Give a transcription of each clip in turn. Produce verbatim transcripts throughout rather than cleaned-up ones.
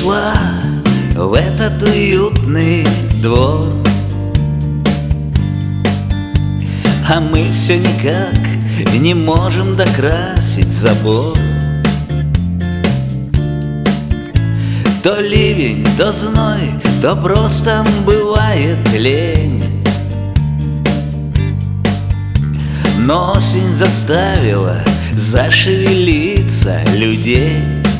пришла в этот уютный двор, а мы все никак не можем докрасить забор. То ливень, то зной, то просто бывает лень, но осень заставила зашевелиться людей.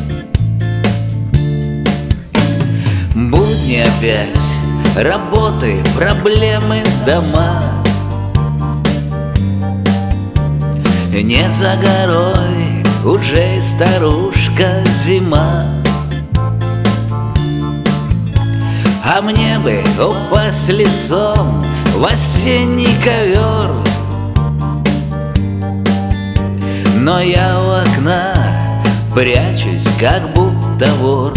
Будни опять, работы, проблемы, дома. Не за горой уже и старушка зима, а мне бы упасть лицом в осенний ковер. Но я у окна прячусь, как будто вор,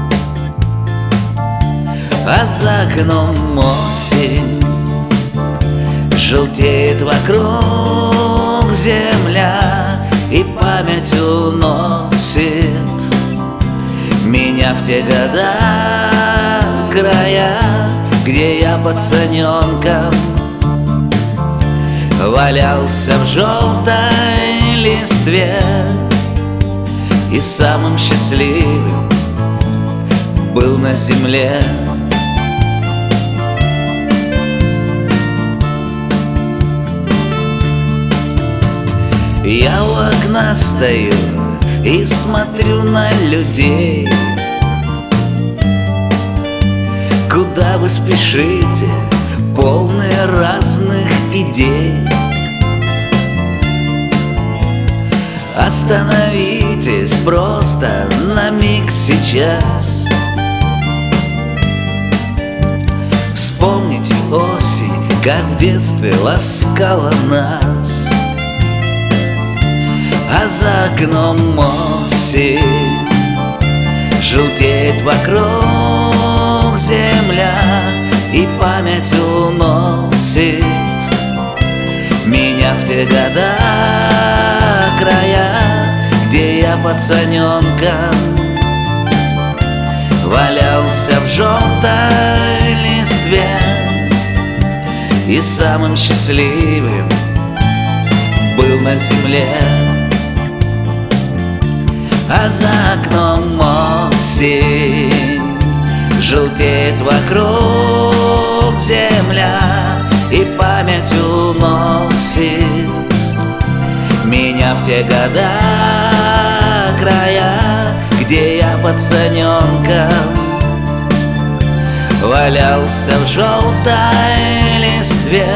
а за окном осень, желтеет вокруг земля, и память уносит меня в те года, края, где я пацаненком валялся в желтой листве и самым счастливым был на земле. Я у окна стою и смотрю на людей. Куда вы спешите, полные разных идей? Остановитесь просто на миг сейчас. Вспомните осень, как в детстве ласкала нас, а за окном осень, желтеет вокруг земля, и память уносит меня в те года, края, где я пацаненком валялся в желтой листве и самым счастливым был на земле. А за окном осень, желтеет вокруг земля, и память уносит меня в те года, края, где я пацаненком валялся в желтой листве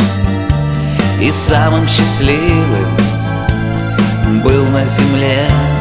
и самым счастливым был на земле.